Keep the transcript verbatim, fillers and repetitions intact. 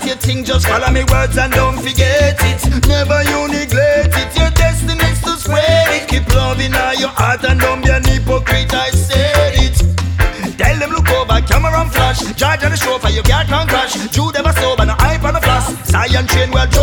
what you think, just follow me words and don't forget it. Never you neglect it, your destiny's to spread it. Keep loving all your heart and don't be an hypocrite, I said it. Tell them look over, camera and flash. Charge on the show for your car can crash. Jude ever sober, no hype on the flash. Science chain well